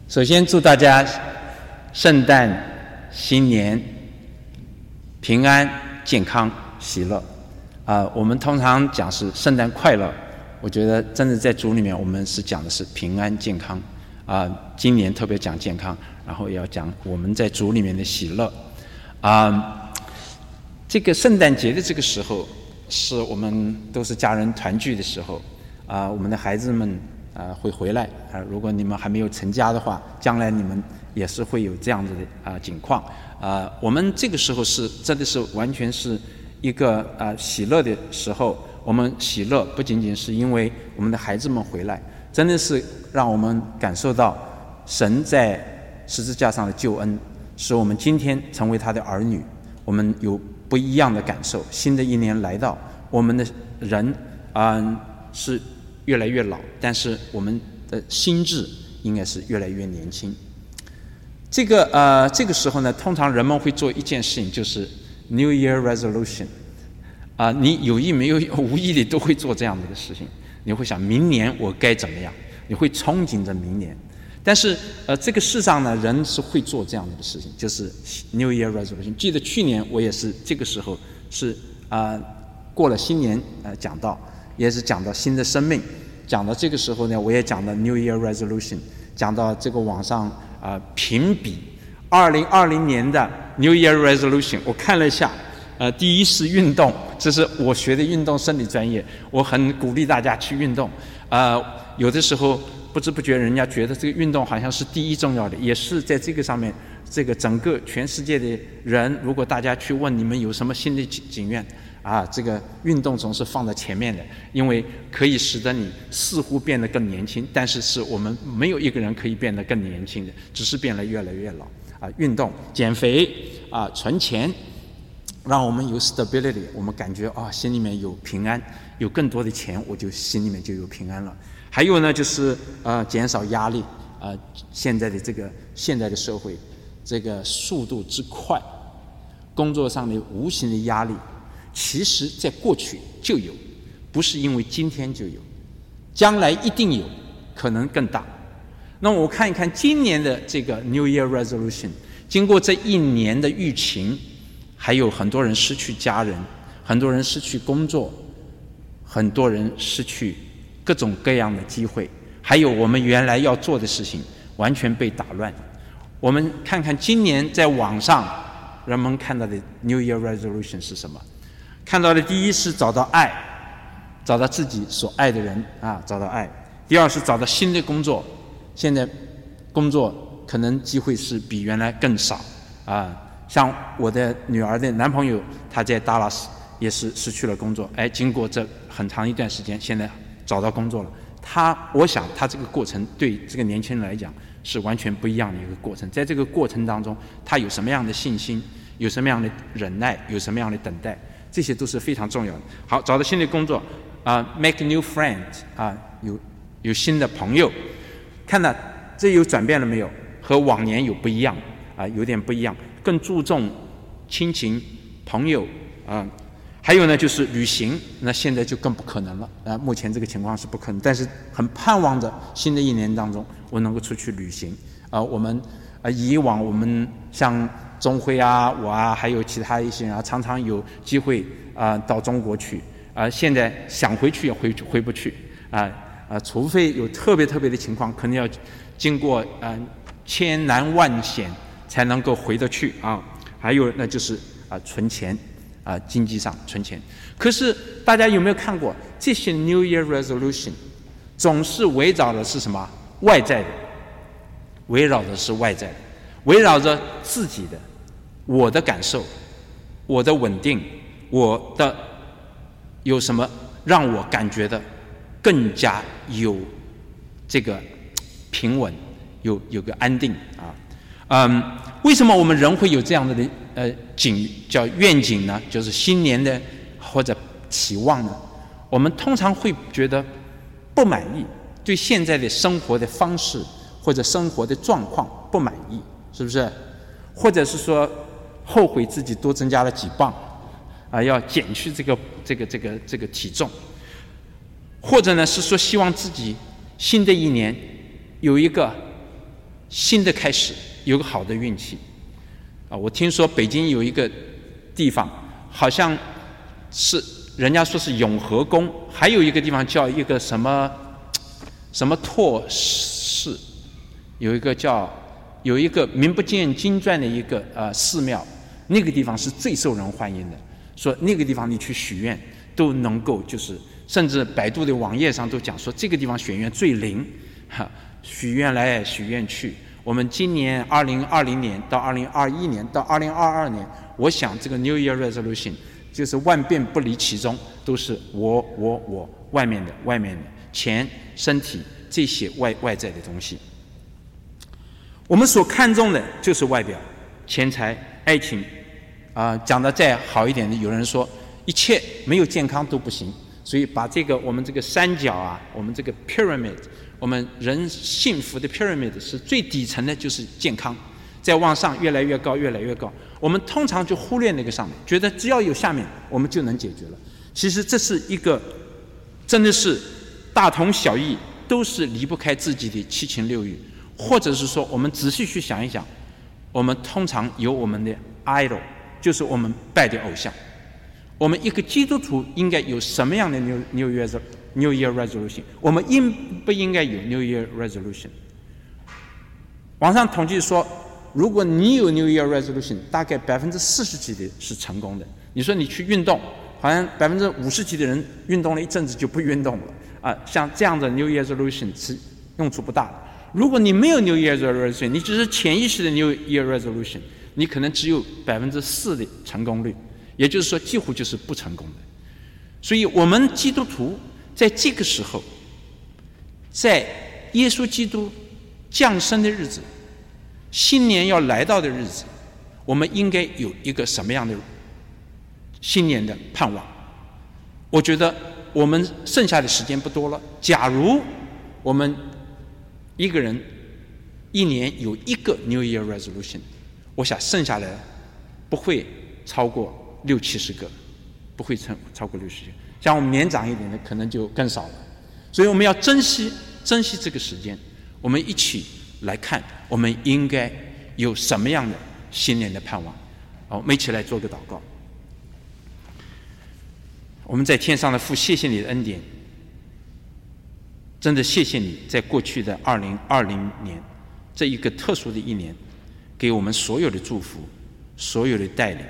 首先祝大家圣诞、新年平安、健康、喜乐。我们通常讲是圣诞快乐，我觉得真的在主里面我们是讲的是平安健康。今年特别讲健康，然后也要讲我们在主里面的喜乐。这个圣诞节的这个时候，是我们都是家人团聚的时候。我们的孩子们会回来。如果你们还没有成家的话，将来你们也是会有这样子的情况。我们这个时候是真的是完全是一个喜乐的时候。我们喜乐不仅仅是因为我们的孩子们回来，真的是让我们感受到神在十字架上的救恩，使我们今天成为他的儿女。我们有不一样的感受。新的一年来到，我们的人是越来越老，但是我们的心智应该是越来越年轻。这个时候呢，通常人们会做一件事情，就是 New Year Resolution。你有意没有无意的都会做这样子的事情。你会想明年我该怎么样，你会憧憬着明年。但是这个世上呢，人是会做这样子的事情，就是 New Year Resolution。记得去年我也是这个时候是过了新年讲到，也是讲到新的生命。讲到这个时候呢，我也讲到 New Year Resolution， 讲到这个网上评比2020年的 New Year Resolution。我看了一下，第一是运动，这是我学的运动生理专业，我很鼓励大家去运动。有的时候不知不觉人家觉得这个运动好像是第一重要的，也是在这个上面，这个整个全世界的人，如果大家去问你们有什么新的景愿，这个运动总是放在前面的，因为可以使得你似乎变得更年轻，但是我们没有一个人可以变得更年轻的，只是变得越来越老。运动、减肥、存钱，让我们有 stability， 我们感觉心里面有平安，有更多的钱，我就心里面就有平安了。还有呢，就是减少压力。现在的社会，这个速度之快，工作上的无形的压力，其实在过去就有，不是因为今天就有，将来一定有，可能更大。那我看一看今年的这个 New Year Resolution， 经过这一年的疫情，还有很多人失去家人，很多人失去工作，很多人失去各种各样的机会，还有我们原来要做的事情完全被打乱。我们看看今年在网上人们看到的 New Year Resolution 是什么？看到的第一是找到爱，找到自己所爱的人找到爱。第二是找到新的工作，现在工作可能机会是比原来更少像我的女儿的男朋友，他在 Dallas 也是失去了工作，经过这很长一段时间，现在找到工作了。我想他这个过程对这个年轻人来讲是完全不一样的一个过程。在这个过程当中，他有什么样的信心，有什么样的忍耐，有什么样的等待，这些都是非常重要的。好，找到新的工作make new friends 有新的朋友。看到这有转变了没有？和往年有不一样有点不一样，更注重亲情、朋友还有呢就是旅行，那现在就更不可能了目前这个情况是不可能，但是很盼望着新的一年当中我能够出去旅行我们以往我们像钟辉我还有其他一些人常常有机会到中国去现在想回去也回不去除非有特别的情况，可能要经过千难万险才能够回得去还有那就是存钱经济上存钱。可是大家有没有看过这些 New Year Resolution 总是围绕的是什么？外在的，围绕的是外在的，围绕着自己的，我的感受，我的稳定，我的有什么让我感觉的更加有这个平稳，有个安定为什么我们人会有这样的叫愿景呢？就是新年的或者期望呢？我们通常会觉得不满意，对现在的生活的方式或者生活的状况不满意，是不是？或者是说后悔自己多增加了几磅要减去这个体重，或者呢是说希望自己新的一年有一个新的开始，有个好的运气。我听说北京有一个地方，好像是人家说是永和宫，还有一个地方叫一个什么拓寺，有一个名不见经传的一个寺庙，那个地方是最受人欢迎的。说那个地方你去许愿都能够，就是甚至百度的网页上都讲说这个地方许愿最灵，许愿来许愿去。我们今年2020年到2021年到2022年，我想这个 New Year Resolution 就是万变不离其中，都是我外面的钱、身体这些外在的东西。我们所看重的就是外表、钱财、爱情。讲的再好一点的，有人说一切没有健康都不行，所以把我们这个三角我们这个 pyramid， 我们人幸福的 pyramid 是最底层的就是健康，再往上越来越高。我们通常就忽略那个上面，觉得只要有下面我们就能解决了。其实这是一个真的是大同小异，都是离不开自己的七情六欲，或者是说我们仔细去想一想，我们通常有我们的 idol， 就是我们拜的偶像。我们一个基督徒应该有什么样的 New Year Resolution？ 我们应不应该有 New Year Resolution？ 网上统计说，如果你有 New Year Resolution， 大概40%几的是成功的。你说你去运动，好像50%几的人运动了一阵子就不运动了像这样的 New Year Resolution 是用处不大的。如果你没有 New Year Resolution， 你只是潜意识的 New Year Resolution， 你可能只有4%的成功率，也就是说几乎就是不成功的。所以我们基督徒在这个时候，在耶稣基督降生的日子，新年要来到的日子，我们应该有一个什么样的新年的盼望？我觉得我们剩下的时间不多了，假如我们一个人一年有一个 New Year Resolution， 我想剩下来不会超过60-70个，不会超过60个。像我们年长一点的可能就更少了。所以我们要珍惜这个时间，我们一起来看我们应该有什么样的新年的盼望。我们一起来做个祷告。我们在天上的父，谢谢你的恩典，真的谢谢你在过去的2020年这一个特殊的一年，给我们所有的祝福，所有的带领。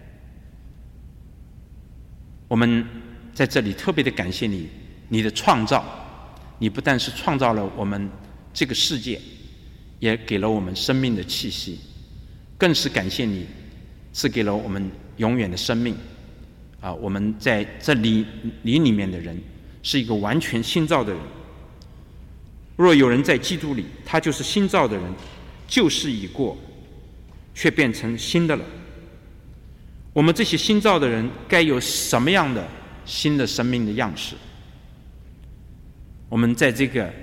我们在这里特别的感谢你，你的创造，你不但是创造了我们这个世界，也给了我们生命的气息，更是感谢你赐给了我们永远的生命。我们在这里面的人是一个完全新造的人。若有人在基督里，他就是新造的人，旧事已过，却变成新的了。我们这些新造的人该有什么样的新的生命的样式？我们在这个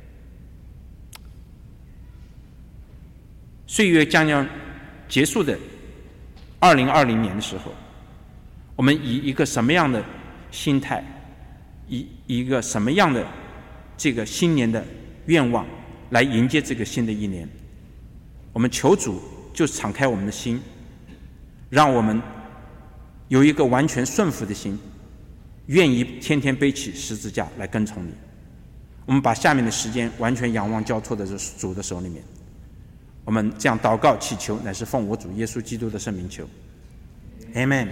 岁月将要结束的2020年的时候，我们以一个什么样的心态，以一个什么样的这个新年的愿望来迎接这个新的一年？我们求主就敞开我们的心，让我们有一个完全顺服的心，愿意天天背起十字架来跟从你。我们把下面的时间完全仰望交托的主的手里面。我们这样祷告祈求，乃是奉我主耶稣基督的圣名求 Amen。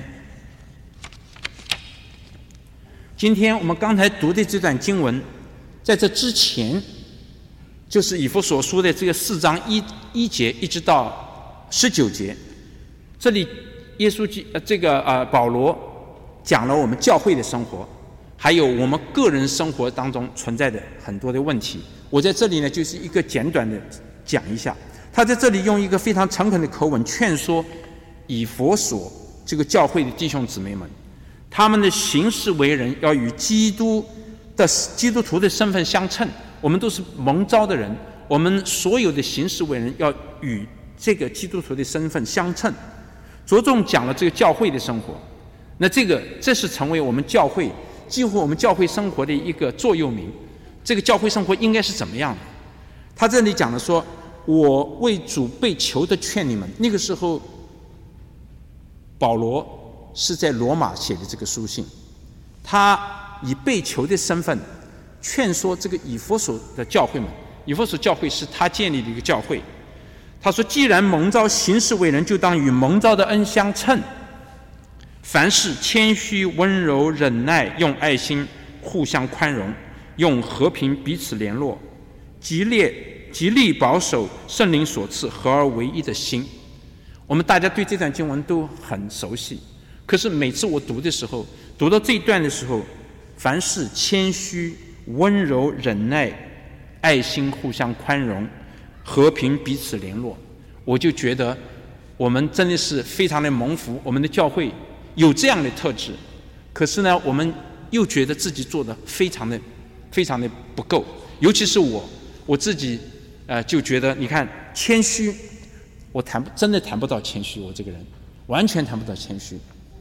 今天我们刚才读的这段经文，在这之前就是以弗所书的这个4章1节一直到19节，这里耶稣保罗讲了我们教会的生活，还有我们个人生活当中存在的很多的问题。我在这里呢就是一个简短的讲一下。他在这里用一个非常诚恳的口吻劝说以弗所这个教会的弟兄姊妹们，他们的行事为人要与基督徒的身份相称。我们都是蒙召的人，我们所有的行事为人要与这个基督徒的身份相称。着重讲了这个教会的生活，那这是成为我们教会几乎我们教会生活的一个座右铭。这个教会生活应该是怎么样的？他这里讲了说， 我为主被囚的劝你们。那个时候保罗是在罗马写的这个书信，他以被囚的身份劝说这个以弗所的教会们。以弗所教会是他建立的一个教会。他说，既然蒙召行事为人，就当与蒙召的恩相称，凡事谦虚温柔忍耐，用爱心互相宽容，用和平彼此联络，极力保守圣灵所赐合而为一的心。我们大家对这段经文都很熟悉，可是每次我读的时候，读到这一段的时候，凡事谦虚温柔忍耐，爱心互相宽容，和平彼此联络，我就觉得我们真的是非常的蒙福，我们的教会有这样的特质。可是呢，我们又觉得自己做的非常的不够，尤其是我自己就觉得，你看谦虚，我真的谈不到谦虚，我这个人完全谈不到谦虚。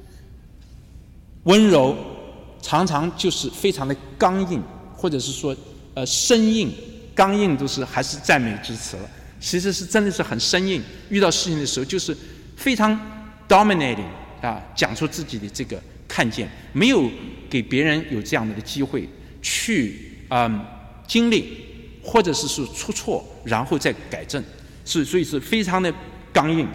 温柔常常就是非常的刚硬，或者是说生硬，刚硬都是还是赞美之词了，其实是真的是很生硬，遇到事情的时候就是非常 dominating 讲出自己的这个看见，没有给别人有这样的机会去经历，或者是出错然后再改正，所以是非常的刚硬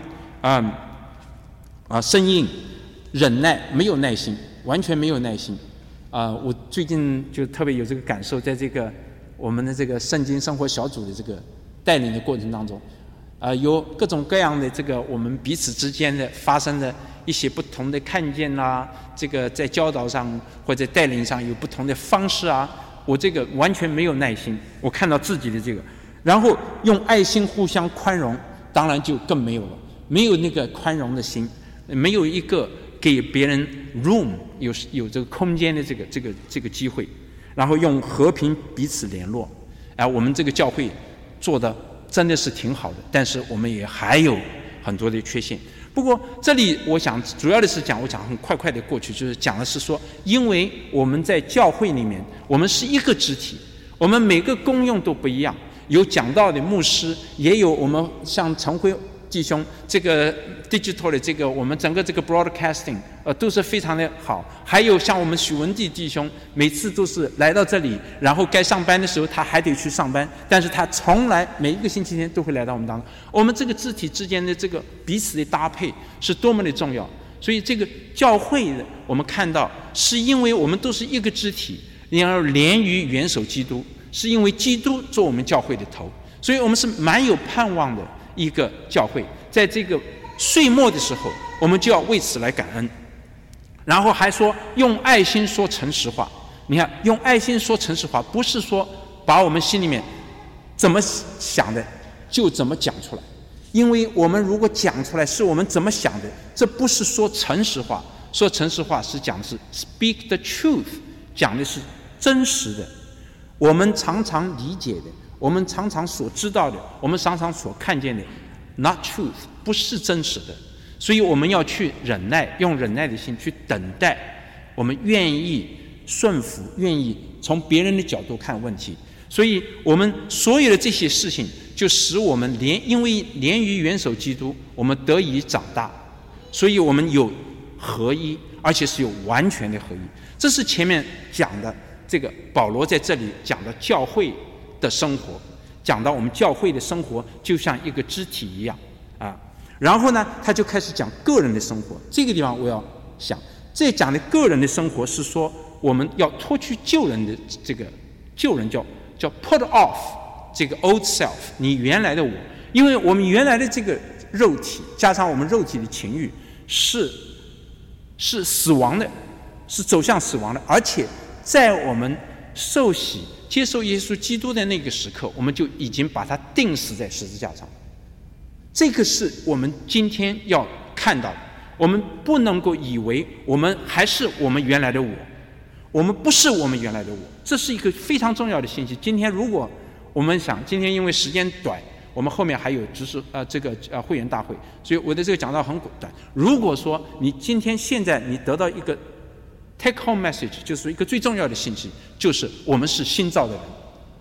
生硬，忍耐，没有耐心，完全没有耐心我最近就特别有这个感受，在这个我们的这个圣经生活小组的这个带领的过程当中有各种各样的这个我们彼此之间的发生的一些不同的看见这个在教导上或者带领上有不同的方式我这个完全没有耐心，我看到自己的这个，然后用爱心互相宽容，当然就更没有了，没有那个宽容的心，没有一个给别人 room 有这个空间的这个机会，然后用和平彼此联络我们这个教会做的真的是挺好的，但是我们也还有很多的缺陷。不过这里我想主要的是我讲很快的过去，就是讲的是说，因为我们在教会里面，我们是一个肢体，我们每个功用都不一样，有讲道的牧师，也有我们像陈辉弟兄这个 digital 的这个我们整个这个 broadcasting 都是非常的好，还有像我们许文帝弟兄，每次都是来到这里，然后该上班的时候他还得去上班，但是他从来每一个星期天都会来到我们当中。我们这个肢体之间的这个彼此的搭配是多么的重要，所以这个教会我们看到是因为我们都是一个肢体，然而连于元首基督，是因为基督做我们教会的头，所以我们是蛮有盼望的一个教会。在这个岁末的时候，我们就要为此来感恩，然后还说用爱心说诚实话。你看，用爱心说诚实话，不是说把我们心里面怎么想的就怎么讲出来，因为我们如果讲出来是我们怎么想的，这不是说诚实话。说诚实话是讲的是 speak the truth， 讲的是真实的，我们常常理解的，我们常常所知道的，我们常常所看见的 not truth， 不是真实的。所以我们要去忍耐，用忍耐的心去等待，我们愿意顺服，愿意从别人的角度看问题。所以我们所有的这些事情就使我们因为连于元首基督，我们得以长大，所以我们有合一，而且是有完全的合一。这是前面讲的这个保罗在这里讲的教会的生活，讲到我们教会的生活就像一个肢体一样然后呢他就开始讲个人的生活。这个地方我要想，这讲的个人的生活是说我们要脱去旧人的这个旧人叫 put off 这个 old self， 你原来的我，因为我们原来的这个肉体加上我们肉体的情欲是死亡的，是走向死亡的，而且在我们受洗接受耶稣基督的那个时刻，我们就已经把它钉死在十字架上。这个是我们今天要看到的，我们不能够以为我们还是我们原来的我们不是我们原来的我，这是一个非常重要的信息。今天如果我们想，今天因为时间短，我们后面还有会员大会，所以我的这个讲道很短。如果说你今天现在你得到一个 take home message， 就是一个最重要的信息，就是我们是新造的人，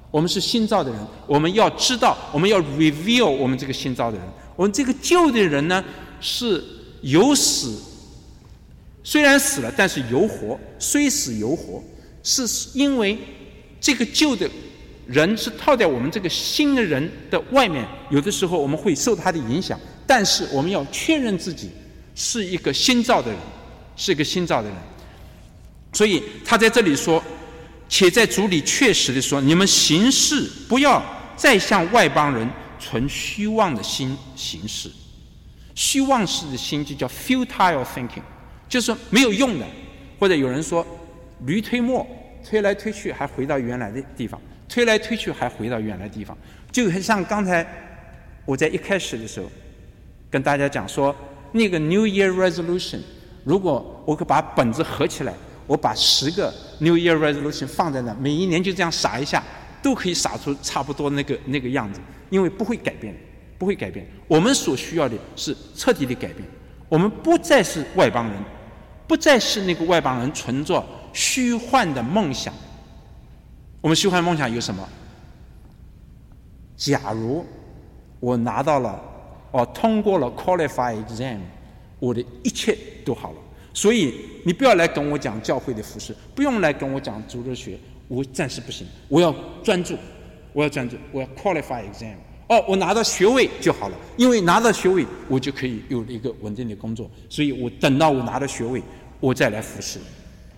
我们是新造的人，我们要知道，我们要 reveal 我们这个新造的人。我们这个旧的人呢，是有死，虽然死了，但是犹活，虽死犹活，是因为这个旧的人是套在我们这个新的人的外面，有的时候我们会受他的影响，但是我们要确认自己是一个新造的人，是一个新造的人。所以他在这里说，且在主里确实的说，你们行事不要再像外邦人存虚妄的心行事。虚妄式的心就叫 futile thinking， 就是没有用的，或者有人说驴推磨，推来推去还回到原来的地方，推来推去还回到原来的地方。就很像刚才我在一开始的时候跟大家讲说，那个 New Year Resolution， 如果我可把本子合起来，我把10个 New Year Resolution 放在那，每一年就这样撒一下，都可以撒出差不多那个样子，因为不会改变，不会改变。我们所需要的是彻底的改变，我们不再是外邦人，不再是那个外邦人存着虚幻的梦想。我们虚幻梦想有什么？假如我拿到了通过了 qualify exam， 我的一切都好了。所以你不要来跟我讲教会的服事，不用来跟我讲主日学，我暂时不行，我要专注，我要 qualify exam。我拿到学位就好了，因为拿到学位我就可以有一个稳定的工作，所以我等到我拿到学位，我再来服事。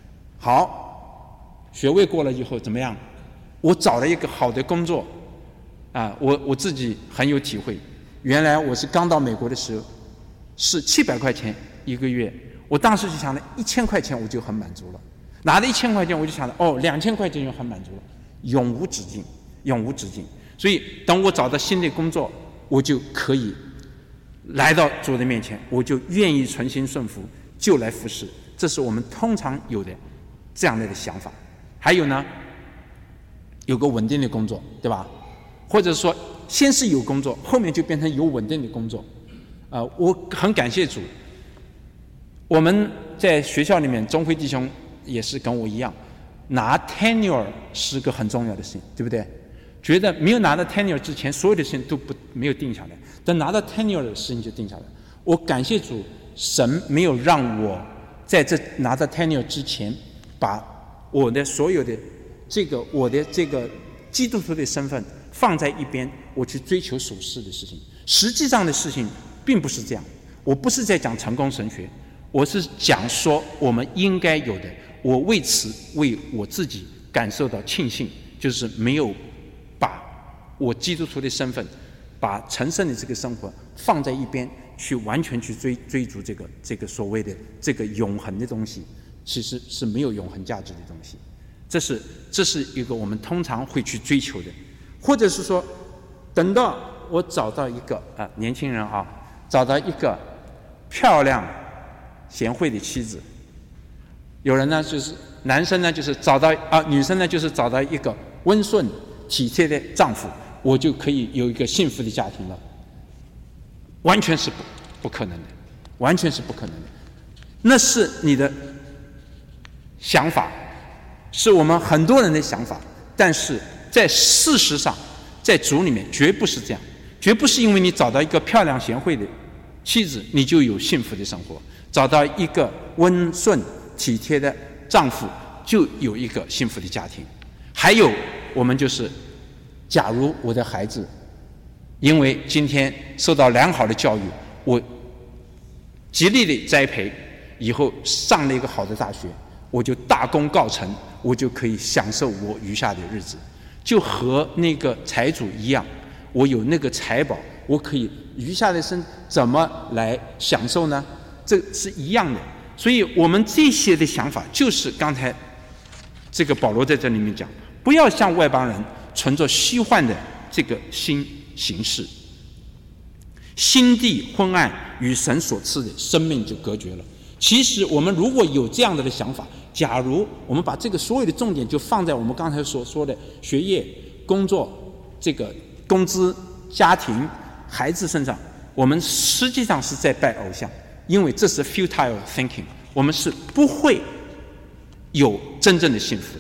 好，学位过了以后怎么样？我找了一个好的工作啊，我自己很有体会。原来我是刚到美国的时候是700块钱一个月，我当时就想了1000块钱我就很满足了，拿了1000块钱我就想了2000块钱就很满足了，永无止境，永无止境。所以等我找到新的工作，我就可以来到主的面前，我就愿意存心顺服，就来服侍。这是我们通常有的这样的想法。还有呢，有个稳定的工作，对吧？或者说先是有工作，后面就变成有稳定的工作。我很感谢主，我们在学校里面，钟辉弟兄也是跟我一样，拿 tenure 是个很重要的事情，对不对？觉得没有拿到 tenure 之前，所有的事情都没有定下来，等拿到 tenure 的事情就定下来。我感谢主，神没有让我在这拿到 tenure 之前，把我的所有的我的这个基督徒的身份放在一边，我去追求属世的事情。实际上的事情并不是这样。我不是在讲成功神学，我是讲说我们应该有的。我为此为我自己感受到庆幸，就是没有把我基督徒的身份，把成圣的这个生活放在一边，去完全去追逐这个所谓的这个永恒的东西，其实是没有永恒价值的东西。这是一个我们通常会去追求的，或者是说，等到我找到一个年轻人找到一个漂亮贤惠的妻子，有人呢就是男生呢就是找到女生呢就是找到一个温顺体贴的丈夫，我就可以有一个幸福的家庭了，完全是不可能的，完全是不可能的。那是你的想法，是我们很多人的想法，但是在事实上，在主里面绝不是这样，绝不是因为你找到一个漂亮贤惠的妻子，你就有幸福的生活；找到一个温顺体贴的丈夫，就有一个幸福的家庭。还有，我们就是，假如我的孩子因为今天受到良好的教育，我极力的栽培，以后上了一个好的大学，我就大功告成，我就可以享受我余下的日子，就和那个财主一样，我有那个财宝，我可以余下的生怎么来享受呢？这是一样的。所以我们这些的想法，就是刚才这个保罗在这里面讲，不要像外邦人存着虚幻的这个心行事，心地昏暗，与神所赐的生命就隔绝了。其实我们如果有这样的想法，假如我们把这个所有的重点就放在我们刚才所说的学业、工作、这个工资、家庭、孩子身上，我们实际上是在拜偶像，因为这是 futile thinking， 我们是不会有真正的幸福的。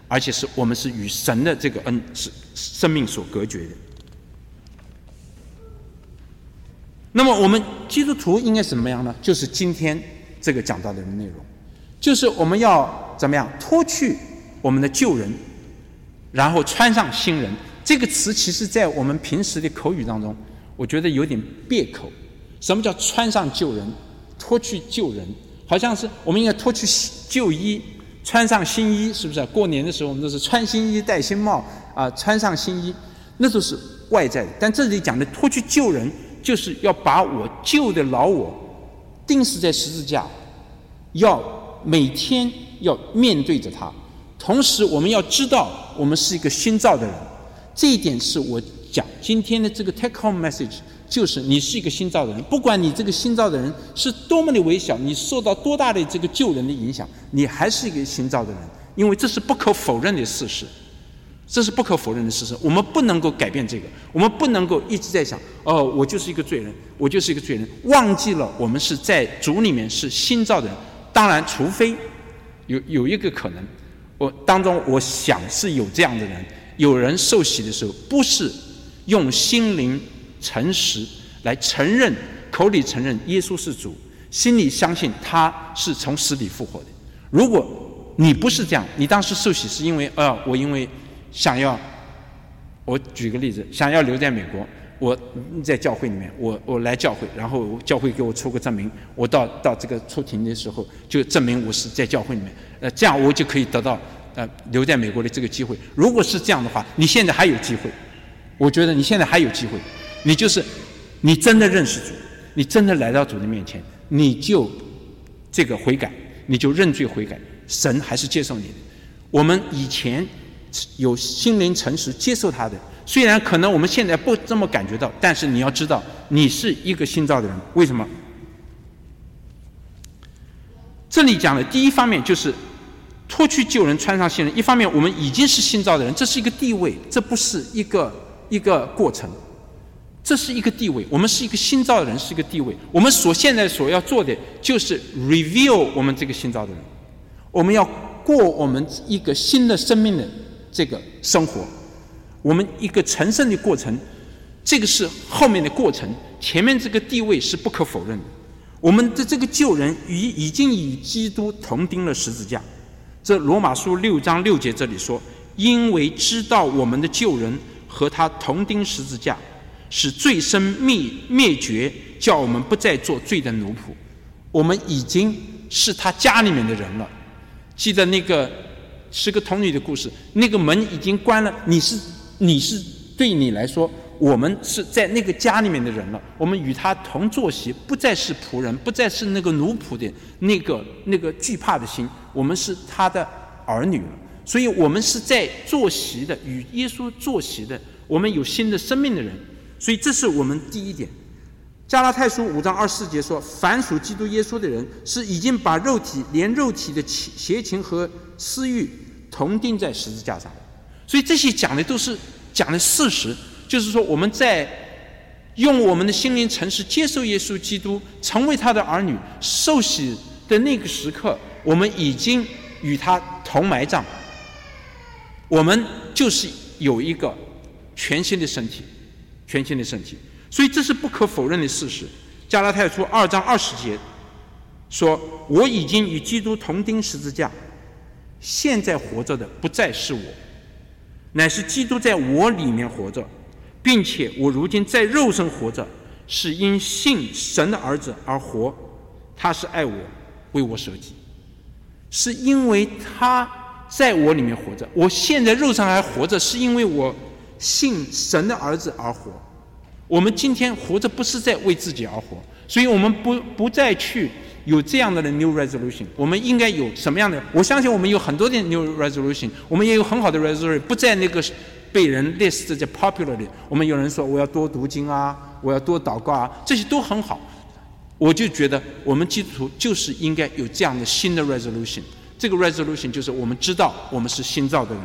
而且我们是与神的这个恩是生命所隔绝的。那么我们基督徒应该怎么样呢？就是今天这个讲到的内容，就是我们要怎么样脱去我们的旧人，然后穿上新人。这个词其实在我们平时的口语当中，我觉得有点别口。什么叫穿上旧人，脱去旧人？好像是我们应该脱去旧衣，穿上新衣，是不是？过年的时候我们都是穿新衣戴新帽穿上新衣，那都是外在的。但这里讲的脱去旧人，就是要把我旧的老我钉死在十字架，要每天要面对着他。同时我们要知道我们是一个新造的人，这一点是我讲今天的这个 take home message， 就是你是一个新造的人，不管你这个新造的人是多么的微小，你受到多大的这个旧人的影响，你还是一个新造的人，因为这是不可否认的事实。这是不可否认的事实，我们不能够改变这个，我们不能够一直在想我就是一个罪人，我就是一个罪人，忘记了我们是在主里面是新造的人。当然除非有一个可能，我想是有这样的人，有人受洗的时候不是用心灵诚实来承认，口里承认耶稣是主，心里相信他是从死里复活的。如果你不是这样，你当时受洗是因为我因为想要，我举个例子，想要留在美国，我在教会里面，我来教会，然后教会给我出个证明，我到这个出庭的时候就证明我是在教会里面，这样我就可以得到留在美国的这个机会。如果是这样的话，你现在还有机会，我觉得你现在还有机会，你真的认识主，你真的来到主的面前，你就这个悔改，你就认罪悔改，神还是接受你的。我们以前有心灵诚实接受他的，虽然可能我们现在不这么感觉到，但是你要知道你是一个新造的人。为什么？这里讲的第一方面就是脱去旧人穿上新人，一方面我们已经是新造的人，这是一个地位，这不是一个过程，这是一个地位，我们是一个新造的人，是一个地位。我们现在所要做的就是 reveal 我们这个新造的人，我们要过我们一个新的生命的这个生活，我们一个成圣的过程，这个是后面的过程，前面这个地位是不可否认的。我们的这个旧人已经与基督同钉了十字架。这罗马书6章6节这里说，因为知道我们的旧人和他同钉十字架，使罪身灭绝，叫我们不再做罪的奴仆。我们已经是他家里面的人了。记得那个10个童女的故事，那个门已经关了，你是对你来说，我们是在那个家里面的人了，我们与他同坐席，不再是仆人，不再是那个奴仆的那个惧怕的心，我们是他的儿女了。所以我们是在坐席的，与耶稣坐席的，我们有新的生命的人。所以这是我们第一点。加拉太书5章24节说，凡属基督耶稣的人，是已经把连肉体的邪情和私欲同钉在十字架上。所以这些讲的都是讲的事实，就是说我们在用我们的心灵诚实接受耶稣基督，成为他的儿女，受洗的那个时刻，我们已经与他同埋葬，我们就是有一个全新的身体，全新的身体。所以这是不可否认的事实。加拉太书2章20节说，我已经与基督同钉十字架，现在活着的不再是我，乃是基督在我里面活着，并且我如今在肉身活着，是因信神的儿子而活，他是爱我，为我舍己。是因为他在我里面活着，我现在肉身还活着，是因为我信神的儿子而活。我们今天活着不是在为自己而活，所以我们不再去有这样的 new resolution。 我们应该有什么样的？我相信我们有很多的 new resolution， 我们也有很好的 resolution， 不在那个被人 list 在 popular 里。我们有人说我要多读经啊，我要多祷告啊，这些都很好。我就觉得我们基督徒就是应该有这样的新的 resolution。 这个 resolution 就是我们知道我们是新造的人。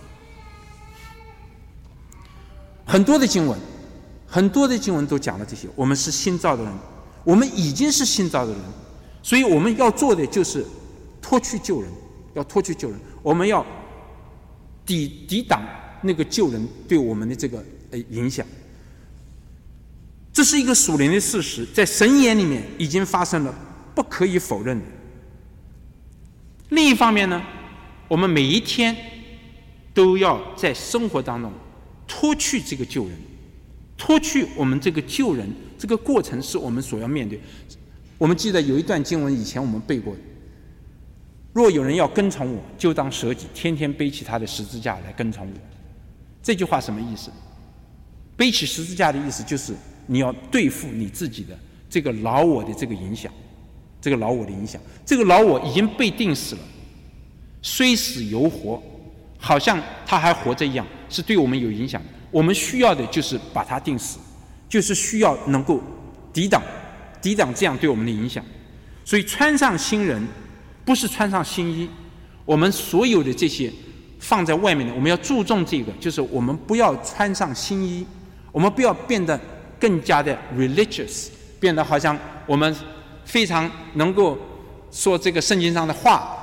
很多的经文都讲了这些，我们是新造的人，我们已经是新造的人，所以我们要做的就是脱去旧人，要脱去旧人，我们要抵挡那个旧人对我们的这个影响。这是一个属灵的事实，在神眼里面已经发生了，不可以否认的。另一方面呢，我们每一天都要在生活当中脱去这个旧人，脱去我们这个旧人，这个过程是我们所要面对。我们记得有一段经文，以前我们背过的：若有人要跟从我，就当舍己，天天背起他的十字架来跟从我。这句话什么意思？背起十字架的意思就是你要对付你自己的这个老我的这个影响，这个老我的影响，这个老我已经被定死了，虽死犹活，好像他还活着一样，是对我们有影响的。我们需要的就是把它定死，就是需要能够抵挡这样对我们的影响。所以穿上新人不是穿上新衣，我们所有的这些放在外面的，我们要注重这个，就是我们不要穿上新衣，我们不要变得更加的 religious， 变得好像我们非常能够说这个圣经上的话，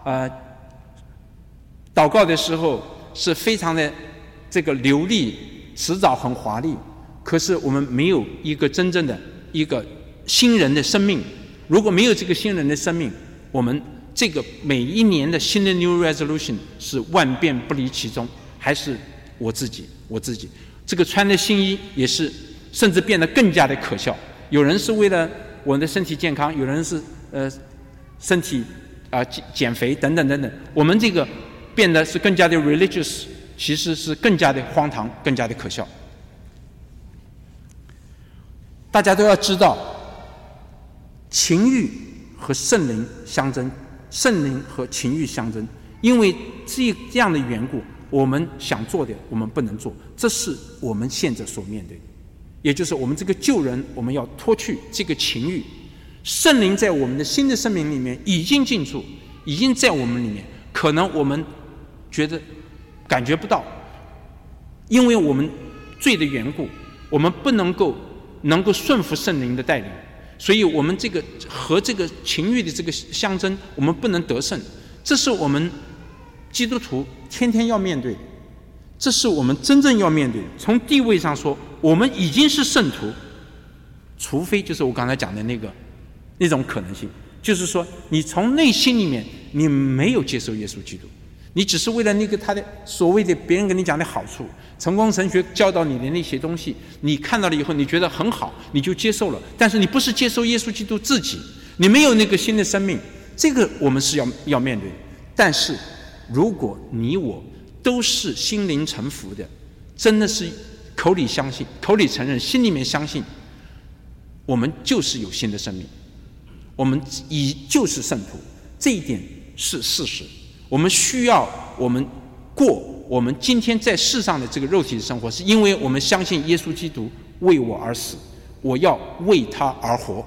祷告的时候是非常的这个流利，辞藻很华丽，可是我们没有一个真正的一个新人的生命。如果没有这个新人的生命，我们这个每一年的新的 New Resolution 是万变不离其宗，还是我自己。这个穿的新衣也是甚至变得更加的可笑。有人是为了我的身体健康，有人是身体减肥等等等等。我们这个变得是更加的 religious， 其实是更加的荒唐，更加的可笑。大家都要知道，情欲和圣灵相争，圣灵和情欲相争，因为这样的缘故，我们想做的我们不能做，这是我们现在所面对的。也就是我们这个旧人，我们要脱去这个情欲。圣灵在我们的新的生命里面已经进驻，已经在我们里面，可能我们觉得感觉不到，因为我们罪的缘故，我们不能够顺服圣灵的带领，所以我们这个和这个情欲的这个相争，我们不能得胜。这是我们基督徒天天要面对的，这是我们真正要面对的。从地位上说，我们已经是圣徒，除非就是我刚才讲的那种可能性，就是说你从内心里面你没有接受耶稣基督，你只是为了那个他的所谓的别人跟你讲的好处，成功神学教导你的那些东西，你看到了以后你觉得很好，你就接受了，但是你不是接受耶稣基督自己，你没有那个新的生命，这个我们是要面对的。但是如果你我都是心灵诚服的，真的是口里相信，口里承认，心里面相信，我们就是有新的生命，我们就是圣徒，这一点是事实。我们需要我们过我们今天在世上的这个肉体的生活，是因为我们相信耶稣基督为我而死，我要为他而活。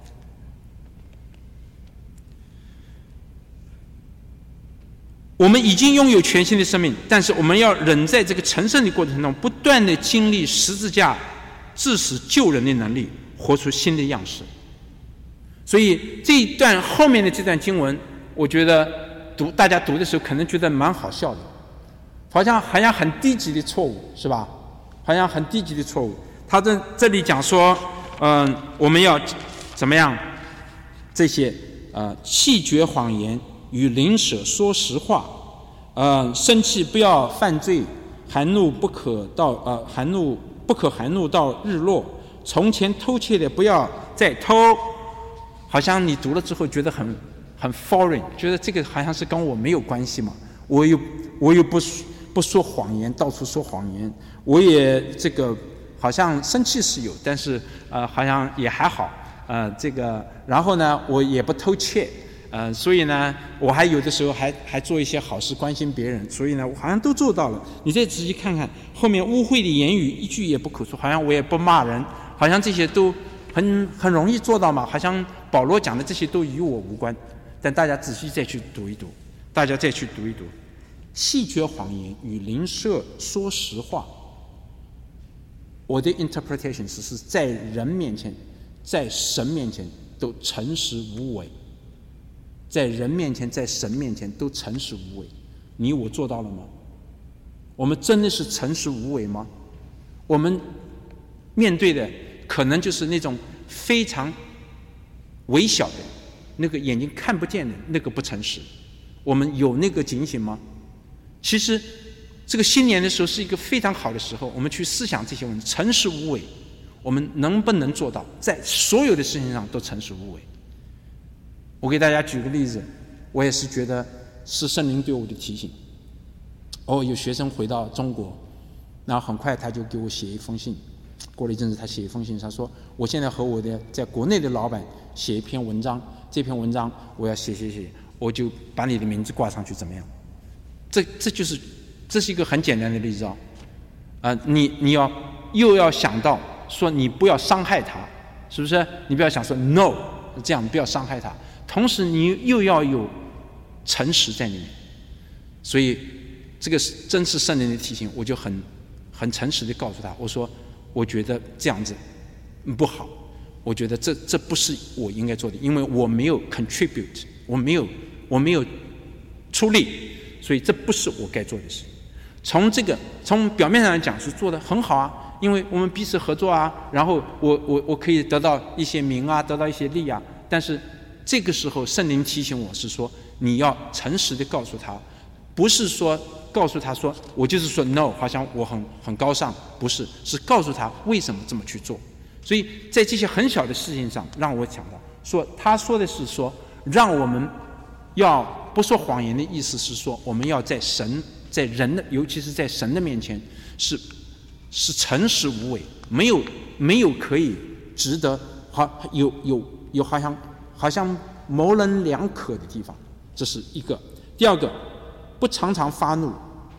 我们已经拥有全新的生命，但是我们要忍在这个成圣的过程中，不断的经历十字架致死救人的能力，活出新的样式。所以这一段后面的这段经文，我觉得大家读的时候可能觉得蛮好笑的，好像很低级的错误，是吧？好像很低级的错误。他这里讲说，我们要怎么样？这些弃绝谎言，与邻舍说实话，生气不要犯罪，含怒不可含怒到日落。从前偷窃的不要再偷。好像你读了之后觉得很 foreign， 觉得这个好像是跟我没有关系嘛。我又不说谎言，到处说谎言。我也这个好像生气是有，但是好像也还好。这个然后呢，我也不偷窃。所以呢，我还有的时候还做一些好事，关心别人，所以呢，我好像都做到了。你再仔细看看后面，污秽的言语一句也不口出，好像我也不骂人，好像这些都很容易做到嘛，好像保罗讲的这些都与我无关。但大家仔细再去读一读，弃绝谎言，与邻舍说实话。我的 interpretation 是在人面前，在神面前都诚实无伪。在人面前，在神面前都诚实无伪，你我做到了吗？ 我们真的是诚实无伪吗？我们面对的可能就是那种非常微小的那个眼睛看不见的那个不诚实，我们有那个警醒吗？其实这个新年的时候是一个非常好的时候，我们去思想这些问题，诚实无伪，我们能不能做到在所有的事情上都诚实无伪？我给大家举个例子，我也是觉得是圣灵对我的提醒。有学生回到中国，然后很快他就给我写一封信，过了一阵子他写一封信，他说我现在和我的在国内的老板写一篇文章，这篇文章我要写，我就把你的名字挂上去，怎么样？这是一个很简单的例子你又要想到说你不要伤害他，是不是？你不要想说 no， 这样不要伤害他，同时你又要有诚实在里面。所以这个真是圣灵的提醒，我就很诚实的告诉他，我说我觉得这样子不好，我觉得这不是我应该做的，因为我没有 contribute， 我没有出力，所以这不是我该做的事。从表面上来讲是做得很好啊，因为我们彼此合作啊，然后我可以得到一些名啊，得到一些利啊，但是这个时候圣灵提醒我是说，你要诚实的告诉他，不是说告诉他说我就是说 no， 好像我很高尚，不是，是告诉他为什么这么去做。所以在这些很小的事情上，让我想到说，他说的是说，让我们要不说谎言的意思是说，我们要在神在人的，尤其是在神的面前是诚实无伪，没有可以值得有好像模棱两可的地方，这是一个。第二个，不常常发怒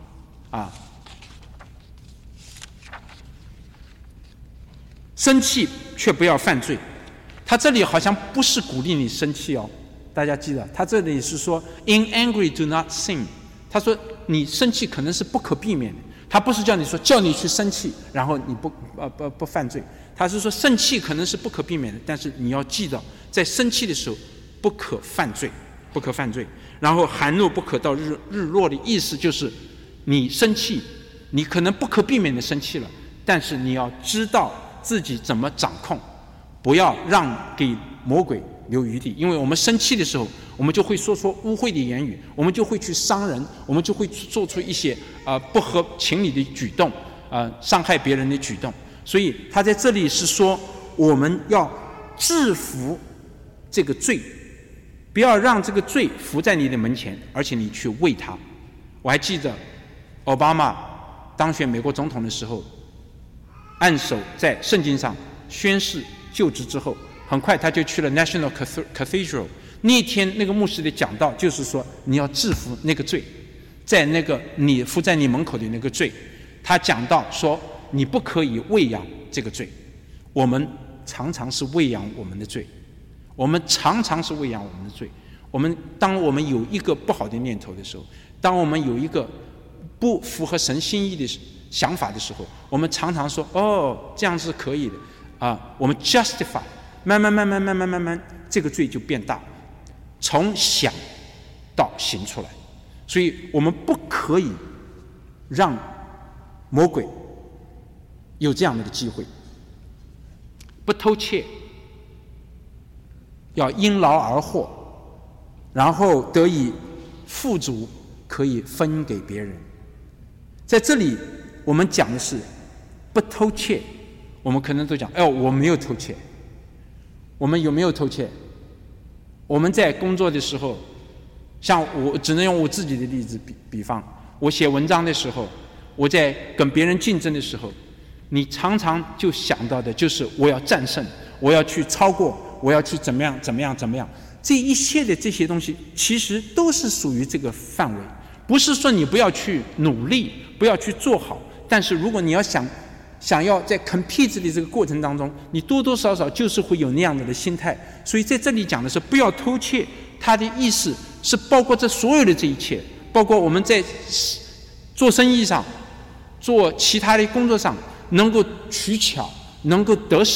生气却不要犯罪。他这里好像不是鼓励你生气大家记得他这里是说 in angry do not sin， 他说你生气可能是不可避免的，他不是叫你去生气然后你不犯罪，他是说生气可能是不可避免的，但是你要记得在生气的时候不可犯罪。然后含怒不可到日落的意思就是你生气，你可能不可避免的生气了，但是你要知道自己怎么掌控，不要让给魔鬼留余地。因为我们生气的时候，我们就会说污秽的言语，我们就会去伤人，我们就会做出一些不合情理的举动，伤害别人的举动。所以他在这里是说我们要制服这个罪，不要让这个罪伏在你的门前，而且你去为他。我还记得奥巴马当选美国总统的时候，按手在圣经上宣誓就职之后，很快他就去了 National Cathedral。 那天那个牧师的讲道就是说，你要制服那个罪，在那个你伏在你门口的那个罪。他讲到说，你不可以喂养这个罪。我们常常是喂养我们的罪，当我们有一个不好的念头的时候，当我们有一个不符合神心意的想法的时候，我们常常说这样是可以的我们 justify， 慢慢这个罪就变大，从想到行出来。所以我们不可以让魔鬼有这样的机会。不偷窃，要因劳而获，然后得以富足，可以分给别人。在这里我们讲的是不偷窃，我们可能都讲我没有偷窃。我们有没有偷窃？我们在工作的时候，像我只能用我自己的例子比方，我写文章的时候，我在跟别人竞争的时候，你常常就想到的就是我要战胜，我要去超过，我要去怎么样，这一切的这些东西其实都是属于这个范围。不是说你不要去努力，不要去做好，但是如果你要想要在 compete 的这个过程当中，你多多少少就是会有那样子的心态。所以在这里讲的是不要偷窃，它的意思是包括这所有的这一切，包括我们在做生意上，做其他的工作上能够取巧，能够得胜，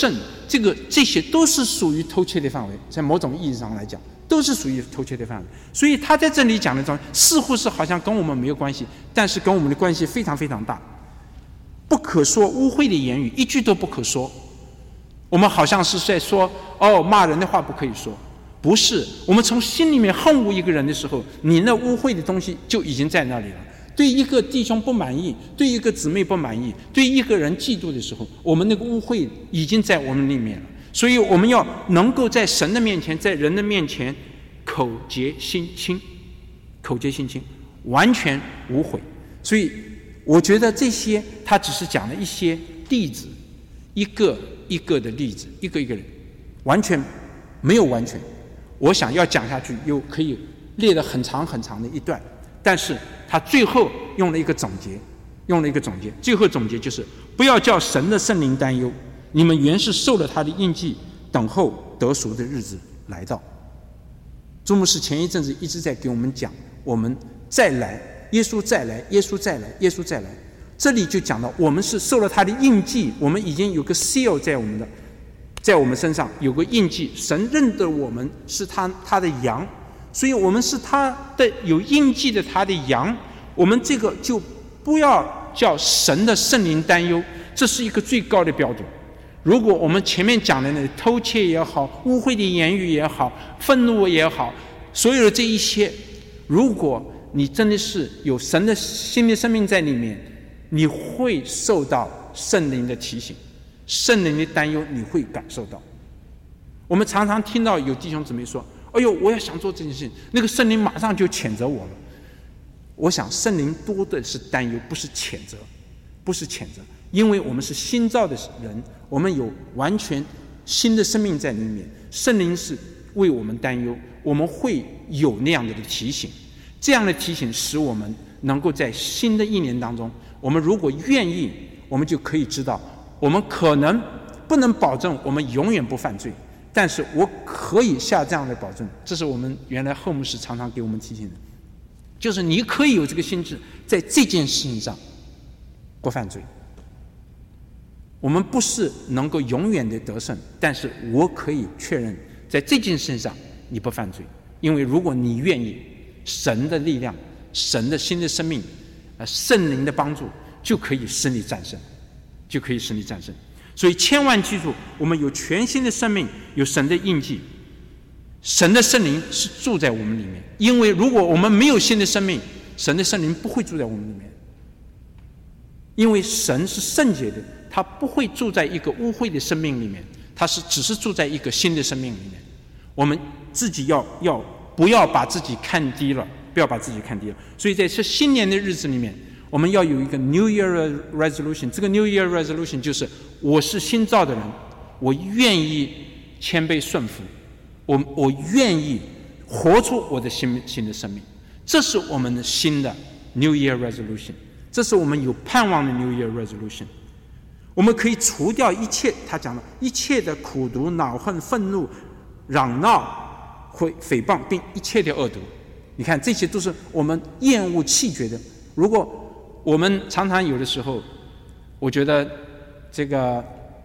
这些都是属于偷窃的范围，在某种意义上来讲，都是属于偷窃的范围。所以他在这里讲的中，似乎是好像跟我们没有关系，但是跟我们的关系非常非常大。不可说污秽的言语，一句都不可说。我们好像是在说，骂人的话不可以说，不是。我们从心里面恨恶一个人的时候，你那污秽的东西就已经在那里了。对一个弟兄不满意，对一个姊妹不满意，对一个人嫉妒的时候，我们那个污秽已经在我们里面了。所以我们要能够在神的面前，在人的面前，口洁心清，口洁心清，完全无悔。所以我觉得这些他只是讲了一些例子，一个一个的例子，一个一个人，完全没有完全。我想要讲下去，又可以列了很长很长的一段，但是他最后用了一个总结，最后总结就是不要叫神的圣灵担忧，你们原是受了他的印记，等候得赎的日子来到。朱牧师前一阵子一直在给我们讲，我们再来，耶稣再来，耶稣再来，耶稣再来。这里就讲到我们是受了他的印记，我们已经有个 seal 在我们身上有个印记，神认得我们是他的羊，所以我们是他的有印记的他的羊。我们这个就不要叫神的圣灵担忧，这是一个最高的标准。如果我们前面讲的那偷窃也好，污秽的言语也好，愤怒也好，所有的这一些，如果你真的是有神的新的生命在里面，你会受到圣灵的提醒，圣灵的担忧你会感受到。我们常常听到有弟兄姊妹说，哎呦，我要想做这件事情，那个圣灵马上就谴责我了。我想圣灵多的是担忧，不是谴责，不是谴责，因为我们是新造的人，我们有完全新的生命在里面，圣灵是为我们担忧，我们会有那样的提醒。这样的提醒使我们能够在新的一年当中，我们如果愿意，我们就可以知道，我们可能不能保证我们永远不犯罪，但是我可以下这样的保证。这是我们原来后牧师常常给我们提醒的，就是你可以有这个心志，在这件事情上不犯罪。我们不是能够永远的得胜，但是我可以确认，在这件事情上你不犯罪，因为如果你愿意，神的力量，神的新的生命，圣灵的帮助，就可以使你战胜，就可以使你战胜。所以千万记住，我们有全新的生命，有神的印记，神的圣灵是住在我们里面。因为如果我们没有新的生命，神的圣灵不会住在我们里面，因为神是圣洁的，他不会住在一个污秽的生命里面，他只是住在一个新的生命里面。我们自己要不要把自己看低了，不要把自己看低了。所以在这新年的日子里面，我们要有一个 New Year Resolution。 这个 New Year Resolution 就是我是新造的人，我愿意谦卑顺服，我愿意活出我的新的生命。这是我们的新的 New Year Resolution， 这是我们有盼望的 New Year Resolution。 我们可以除掉一切，他讲了一切的苦毒、恼恨、愤怒、嚷闹、诽谤，并一切的恶毒。你看，这些都是我们厌恶弃绝的。如果我们常常有的时候，我觉得这个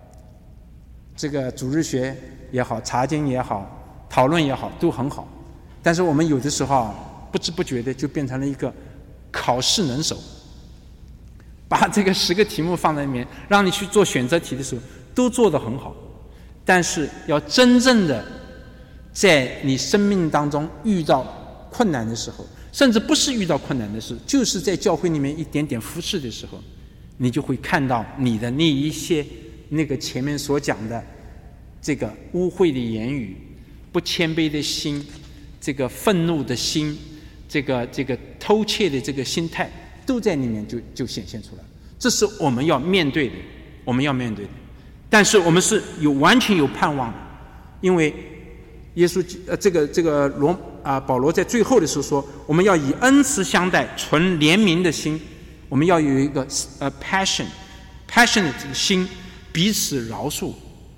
主日学也好，查经也好，讨论也好，都很好，但是我们有的时候不知不觉的就变成了一个考试能手，把这个10个题目放在里面，让你去做选择题的时候都做得很好，但是要真正的在你生命当中遇到困难的时候，甚至不是遇到困难的事，就是在教会里面一点点服侍的时候，你就会看到你的那一些那个前面所讲的这个污秽的言语、不谦卑的心、这个愤怒的心、这个偷窃的这个心态，都在里面就显现出来。这是我们要面对的，我们要面对的。但是我们是完全有盼望的，因为耶稣保罗在最后的时候说，我们要以恩慈相待，存怜悯的心，我们要有一个passionate 的心，彼此饶恕，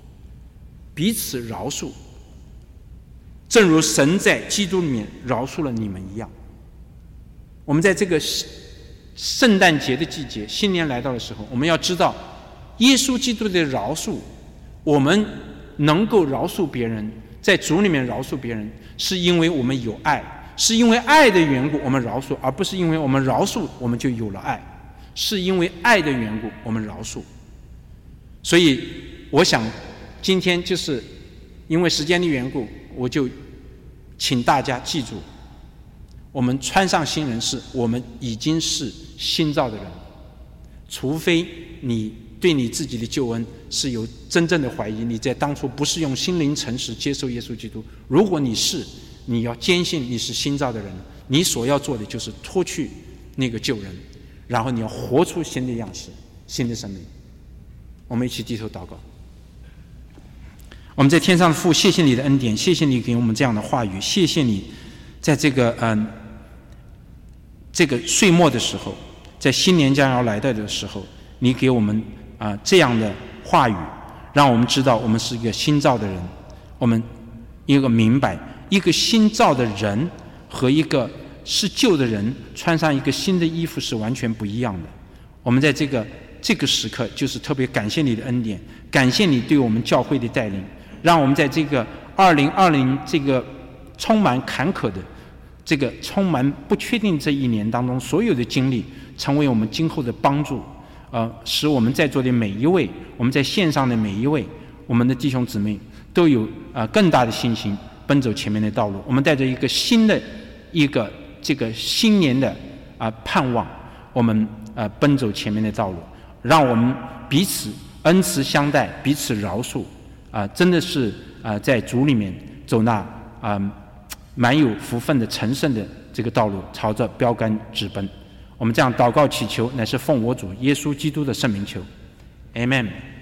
正如神在基督里面饶恕了你们一样。我们在这个圣诞节的季节，新年来到的时候，我们要知道耶稣基督的饶恕，我们能够饶恕别人，在主里面饶恕别人，是因为我们有爱，是因为爱的缘故我们饶恕，而不是因为我们饶恕我们就有了爱，是因为爱的缘故我们饶恕。所以我想今天就是因为时间的缘故，我就请大家记住，我们穿上新人是我们已经是新造的人，除非你对你自己的救恩是有真正的怀疑，你在当初不是用心灵诚实接受耶稣基督。如果你是，你要坚信你是新造的人，你所要做的就是脱去那个旧人，然后你要活出新的样式，新的生命。我们一起低头祷告。我们在天上的父，谢谢你的恩典，谢谢你给我们这样的话语，谢谢你在这个岁末的时候，在新年将要来到的时候，你给我们这样的话语，让我们知道我们是一个新造的人。我们一个明白，一个新造的人和一个是旧的人穿上一个新的衣服是完全不一样的。我们在这个时刻就是特别感谢你的恩典，感谢你对我们教会的带领，让我们在这个2020这个充满坎坷的这个充满不确定这一年当中，所有的经历成为我们今后的帮助，使我们在座的每一位，我们在线上的每一位，我们的弟兄姊妹都有更大的信心奔走前面的道路。我们带着一个新的这个新年的盼望，我们奔走前面的道路，让我们彼此恩慈相待，彼此饶恕，真的是在主里面走那蛮有福分的成圣的这个道路，朝着标杆直奔。我们这样祷告祈求，乃是奉我主耶稣基督的圣名求， Amen。